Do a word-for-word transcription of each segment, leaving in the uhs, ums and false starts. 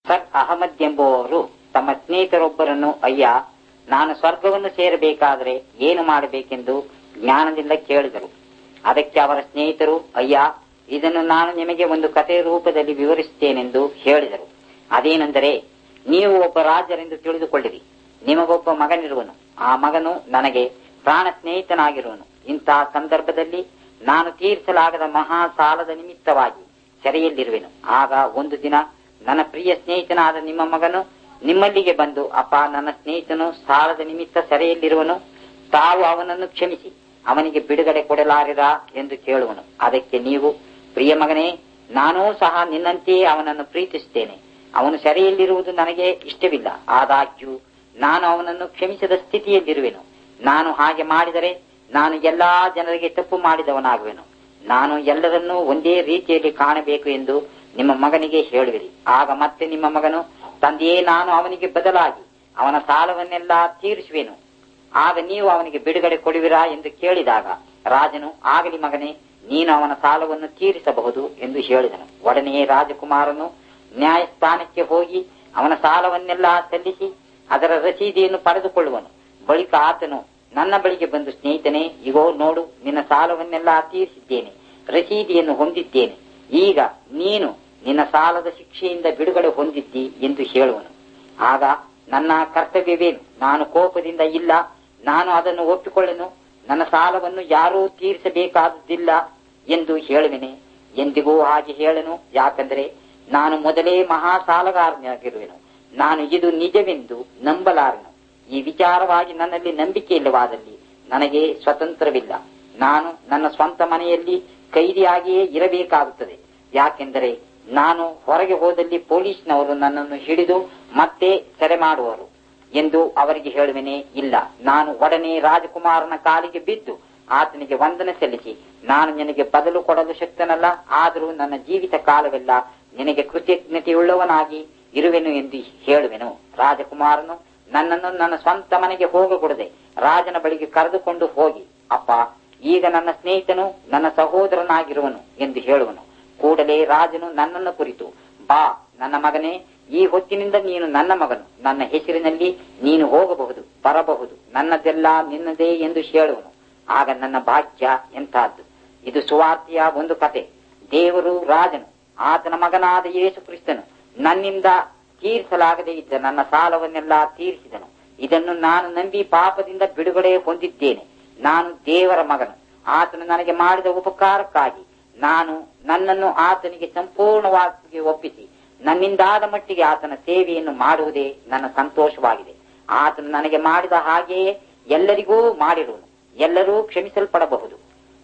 Sir Ahmed ಎಂಬುವವರು ತಮ್ಮ ಸ್ನೇಹಿತರೊಬ್ಬರನ್ನು, ಅಯ್ಯ, ನಾನು ಸ್ವರ್ಗವನ್ನು ಸೇರಬೇಕಾದರೆ ಏನು ಮಾಡಬೇಕೆಂದು ಜ್ಞಾನದಿಂದ ಕೇಳಿದರು. ಅದಕ್ಕೆ ಅವರ ಸ್ನೇಹಿತರು, ಅಯ್ಯ, ಇದನ್ನು ನಾನು ನಿಮಗೆ ಒಂದು ಕಥೆಯ ರೂಪದಲ್ಲಿ ವಿವರಿಸುತ್ತೇನೆಂದು ಹೇಳಿದರು. ಅದೇನೆಂದರೆ, ನೀವು ಒಬ್ಬ ರಾಜರೆಂದು ತಿಳಿದುಕೊಳ್ಳಿರಿ. ನಿಮಗೊಬ್ಬ ಮಗನಿರುವನು. ಆ ಮಗನು ನನಗೆ ಪ್ರಾಣ ಸ್ನೇಹಿತನಾಗಿರುವನು. ಇಂತಹ ಸಂದರ್ಭದಲ್ಲಿ ನಾನು ತೀರಿಸಲಾಗದ ಮಹಾ ಸಾಲದ ನಿಮಿತ್ತವಾಗಿ ಸೆರೆಯಲ್ಲಿರುವೆನು. ಆಗ ಒಂದು ದಿನ ನನ್ನ ಪ್ರಿಯ ಸ್ನೇಹಿತನಾದ ನಿಮ್ಮ ಮಗನು ನಿಮ್ಮಲ್ಲಿಗೆ ಬಂದು, ಅಪ್ಪ, ನನ್ನ ಸ್ನೇಹಿತನು ಸಾಲದ ನಿಮಿತ್ತ ಸೆರೆಯಲ್ಲಿರುವನು, ತಾವು ಅವನನ್ನು ಕ್ಷಮಿಸಿ ಅವನಿಗೆ ಬಿಡುಗಡೆ ಕೊಡಲಾರಿರಾ ಎಂದು ಕೇಳುವನು. ಅದಕ್ಕೆ ನೀವು, ಪ್ರಿಯ ಮಗನೇ, ನಾನೂ ಸಹ ನಿನ್ನಂತೆಯೇ ಅವನನ್ನು ಪ್ರೀತಿಸುತ್ತೇನೆ. ಅವನು ಸೆರೆಯಲ್ಲಿರುವುದು ನನಗೆ ಇಷ್ಟವಿಲ್ಲ. ಆದಾಗ್ಯೂ ನಾನು ಅವನನ್ನು ಕ್ಷಮಿಸದ ಸ್ಥಿತಿಯಲ್ಲಿರುವೆನು. ನಾನು ಹಾಗೆ ಮಾಡಿದರೆ ನಾನು ಎಲ್ಲಾ ಜನರಿಗೆ ತಪ್ಪು ಮಾಡಿದವನಾಗುವೆನು. ನಾನು ಎಲ್ಲರನ್ನೂ ಒಂದೇ ರೀತಿಯಲ್ಲಿ ಕಾಣಬೇಕು ಎಂದು ನಿಮ್ಮ ಮಗನಿಗೆ ಹೇಳುವಿರಿ. ಆಗ ಮತ್ತೆ ನಿಮ್ಮ ಮಗನು, ತಂದೆಯೇ, ನಾನು ಅವನಿಗೆ ಬದಲಾಗಿ ಅವನ ಸಾಲವನ್ನೆಲ್ಲ ತೀರಿಸುವೆನು. ಆಗ ನೀವು ಅವನಿಗೆ ಬಿಡುಗಡೆ ಕೊಡುವಿರಾ ಎಂದು ಕೇಳಿದಾಗ ರಾಜನು, ಆಗಲಿ ಮಗನೇ, ನೀನು ಅವನ ಸಾಲವನ್ನು ತೀರಿಸಬಹುದು ಎಂದು ಹೇಳಿದನು. ಒಡನೆಯೇ ರಾಜಕುಮಾರನು ನ್ಯಾಯಸ್ಥಾನಕ್ಕೆ ಹೋಗಿ ಅವನ ಸಾಲವನ್ನೆಲ್ಲ ಸಲ್ಲಿಸಿ ಅದರ ರಸೀದಿಯನ್ನು ಪಡೆದುಕೊಳ್ಳುವನು. ಬಳಿಕ ಆತನು ನನ್ನ ಬಳಿಗೆ ಬಂದು, ಸ್ನೇಹಿತನೇ, ಇಗೋ ನೋಡು, ನಿನ್ನ ಸಾಲವನ್ನೆಲ್ಲ ತೀರಿಸಿದ್ದೇನೆ, ರಸೀದಿಯನ್ನು ಹೊಂದಿದ್ದೇನೆ. ಈಗ ನೀನು ನಿನ್ನ ಸಾಲದ ಶಿಕ್ಷೆಯಿಂದ ಬಿಡುಗಡೆ ಹೊಂದಿದ್ದಿ ಎಂದು ಹೇಳುವನು. ಆಗ ನನ್ನ ಕರ್ತವ್ಯವೇನು? ನಾನು ಕೋಪದಿಂದ ಇಲ್ಲ, ನಾನು ಅದನ್ನು ಒಪ್ಪಿಕೊಳ್ಳೆನು. ನನ್ನ ಸಾಲವನ್ನು ಯಾರೂ ತೀರಿಸಬೇಕಾದುದಿಲ್ಲ ಎಂದು ಹೇಳುವೆನೆ. ಎಂದಿಗೂ ಹಾಗೆ ಹೇಳನು. ಯಾಕಂದರೆ ನಾನು ಮೊದಲೇ ಮಹಾ ಸಾಲಗಾರನಾಗಿರುವೆನು. ನಾನು ಇದು ನಿಜವೆಂದು ನಂಬಲಾರೆನು. ಈ ವಿಚಾರವಾಗಿ ನನ್ನಲ್ಲಿ ನಂಬಿಕೆ ಇಲ್ಲವಾದಲ್ಲಿ ನನಗೆ ಸ್ವತಂತ್ರವಿಲ್ಲ. ನಾನು ನನ್ನ ಸ್ವಂತ ಮನೆಯಲ್ಲಿ ಕೈದಿಯಾಗಿಯೇ ಇರಬೇಕಾಗುತ್ತದೆ. ಯಾಕೆಂದರೆ ನಾನು ಹೊರಗೆ ಹೋದಲ್ಲಿ ಪೊಲೀಸ್ನವರು ನನ್ನನ್ನು ಹಿಡಿದು ಮತ್ತೆ ಸೆರೆ ಮಾಡುವರು ಎಂದು ಅವರಿಗೆ ಹೇಳುವೆನೇ. ಇಲ್ಲ, ನಾನು ಒಡನೆ ರಾಜಕುಮಾರನ ಕಾಲಿಗೆ ಬಿದ್ದು ಆತನಿಗೆ ವಂದನೆ ಸಲ್ಲಿಸಿ, ನಾನು ನಿನಗೆ ಬದಲು ಕೊಡಲು ಶಕ್ತನಲ್ಲ, ಆದರೂ ನನ್ನ ಜೀವಿತ ಕಾಲವೆಲ್ಲ ನಿನಗೆ ಕೃತಜ್ಞತೆಯುಳ್ಳವನಾಗಿ ಇರುವೆನು ಎಂದು ಹೇಳುವೆನು. ರಾಜಕುಮಾರನು ನನ್ನನ್ನು ನನ್ನ ಸ್ವಂತ ಮನೆಗೆ ಹೋಗಕೂಡದೆ ರಾಜನ ಬಳಿಗೆ ಕರೆದುಕೊಂಡು ಹೋಗಿ, ಅಪ್ಪ, ಈಗ ನನ್ನ ಸ್ನೇಹಿತನು ನನ್ನ ಸಹೋದರನಾಗಿರುವನು ಎಂದು ಹೇಳುವನು. ಕೂಡಲೇ ರಾಜನು ನನ್ನನ್ನು ಕುರಿತು, ಬಾ ನನ್ನ ಮಗನೇ, ಈ ಹೊತ್ತಿನಿಂದ ನೀನು ನನ್ನ ಮಗನು. ನನ್ನ ಹೆಸರಿನಲ್ಲಿ ನೀನು ಹೋಗಬಹುದು, ಬರಬಹುದು, ನನ್ನದೆಲ್ಲ ನಿನ್ನದೇ ಎಂದು ಹೇಳುವನು. ಆಗ ನನ್ನ ಭಾಗ್ಯ ಎಂತಹದ್ದು! ಇದು ಸುವಾರ್ತೆಯ ಒಂದು ಕತೆ. ದೇವರು, ರಾಜನು, ಆತನ ಮಗನಾದ ಯೇಸು ಕ್ರಿಸ್ತನು ನನ್ನಿಂದ ತೀರಿಸಲಾಗದೇ ಇದ್ದ ನನ್ನ ಸಾಲವನ್ನೆಲ್ಲ ತೀರಿಸಿದನು. ಇದನ್ನು ನಾನು ನಂಬಿ ಪಾಪದಿಂದ ಬಿಡುಗಡೆ ಹೊಂದಿದ್ದೇನೆ. ನಾನು ದೇವರ ಮಗನು. ಆತನು ನನಗೆ ಮಾಡಿದ ಉಪಕಾರಕ್ಕಾಗಿ ನಾನು ನನ್ನನ್ನು ಆತನಿಗೆ ಸಂಪೂರ್ಣವಾಗಿ ಒಪ್ಪಿಸಿ ನನ್ನಿಂದಾದ ಮಟ್ಟಿಗೆ ಆತನ ಸೇವೆಯನ್ನು ಮಾಡುವುದೇ ನನ್ನ ಸಂತೋಷವಾಗಿದೆ. ಆತನು ನನಗೆ ಮಾಡಿದ ಹಾಗೆಯೇ ಎಲ್ಲರಿಗೂ ಮಾಡಿರುವನು. ಎಲ್ಲರೂ ಕ್ಷಮಿಸಲ್ಪಡಬಹುದು.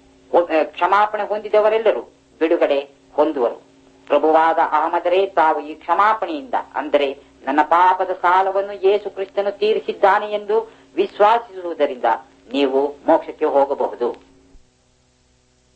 ಕ್ಷಮಾಪಣೆ ಹೊಂದಿದವರೆಲ್ಲರೂ ಬಿಡುಗಡೆ ಹೊಂದುವರು. ಪ್ರಭುವಾದ ಅಹಮದರೇ, ತಾವು ಈ ಕ್ಷಮಾಪಣೆಯಿಂದ, ಅಂದರೆ ನನ್ನ ಪಾಪದ ಸಾಲವನ್ನು ಯೇಸು ಕ್ರಿಸ್ತನು ತೀರಿಸಿದ್ದಾನೆ ಎಂದು ವಿಶ್ವಾಸಿಸುವುದರಿಂದ ನೀವು ಮೋಕ್ಷಕ್ಕೆ ಹೋಗಬಹುದು.